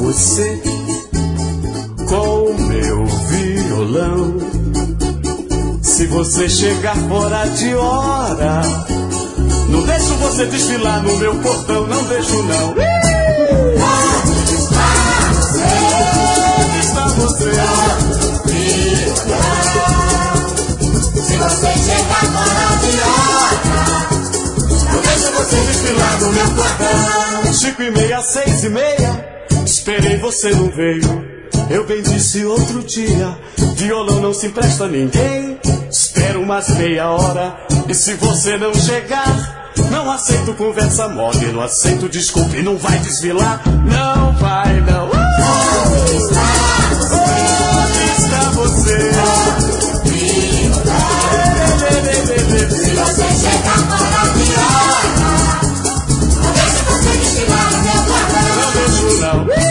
você com o meu violão. Se você chegar fora de hora, não deixo você desfilar no meu portão, não deixo não. Onde está você? Se você chegar fora de hora, não deixo você desfilar no meu portão. 5h30, 6h30, esperei, você não veio. Eu bem disse outro dia, violão não se empresta a ninguém. Espero umas meia hora, e se você não chegar, não aceito conversa mole, não aceito desculpa e não vai desfilar. Não vai, não. Onde está você? Se você chegar fora de hora, não deixo você desfilar no meu portão. Não deixo, não.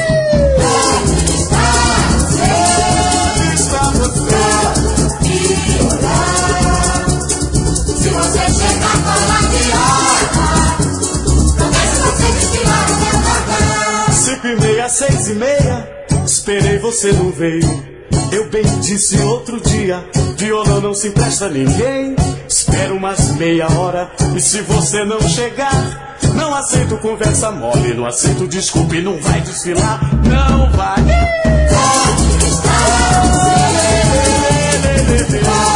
Se você chegar fora de hora, não deixo você desfilar no meu portão. 5h30, 6h30, esperei, você não veio. Eu bem disse outro dia, violão não se empresta a ninguém. Espero umas meia hora, e se você não chegar, não aceito conversa mole, não aceito desculpa e não vai desfilar. Não vai. Onde está você?